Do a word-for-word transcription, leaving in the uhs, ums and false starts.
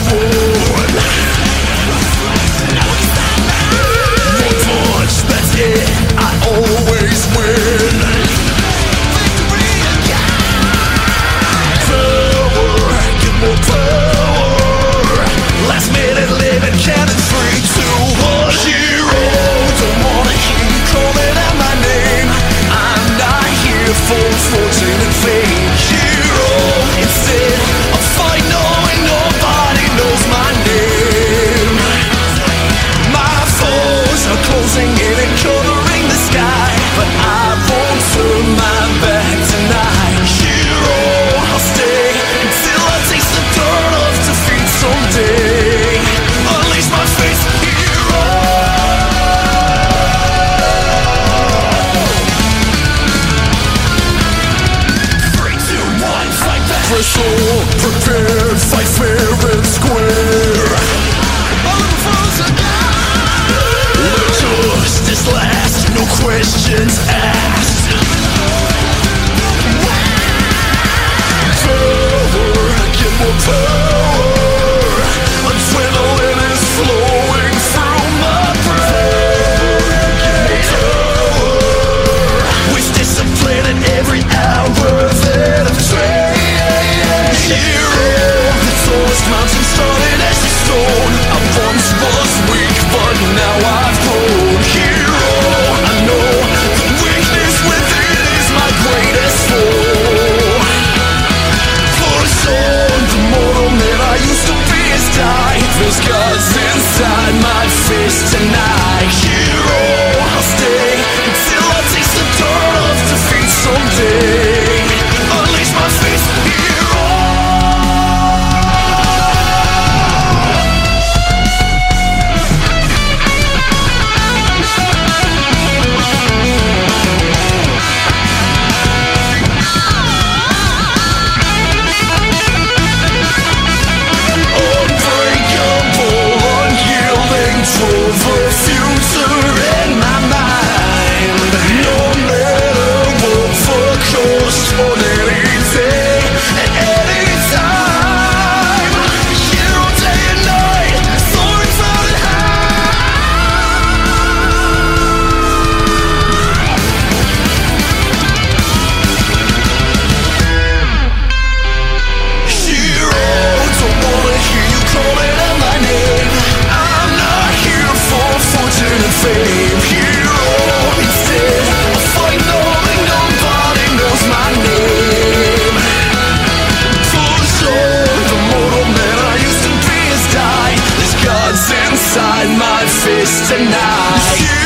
won. One punch, that's it, I always win. Power, get more power. Last minute living, counting three, two, one. Hero, don't wanna hear you calling out my name. I'm not here for fortune and fame. Hero, instead of fight knowing nobody knows my name. My foes are closing in and covering the sky, but I won't turn my back tonight. Hero, I'll stay until I taste the dirt of defeat someday. Unleash my face, hero. Three, two, one, fight back. Fresh all prepared, fight fair and square. All of the foes are down. Let justice last, no questions asked. Power, get more power. Adrenaline is flowing through my brain. Get more power. Wish discipline in every hour that I've trained. Hero, the tallest mountain started as a stone. I once was weak, but now I've grown. Hero, I know the weakness within is my greatest foe. Push on, the mortal man I used to be has died. There's gods inside my fist tonight. Hero, I'll stay until I taste the dirt of defeat someday. Unleash my face, hero. Unbreakable, unyielding, drove a future in my mind. No matter what, for cost on any day and any time. Hero, day and night, soaring proud and Hero, don't wanna hear you calling out my name. I'm not here for fortune and fame. Hero, instead I fight knowing nobody knows my name. Push on, the mortal man I used to be has died. There's gods inside my fist tonight.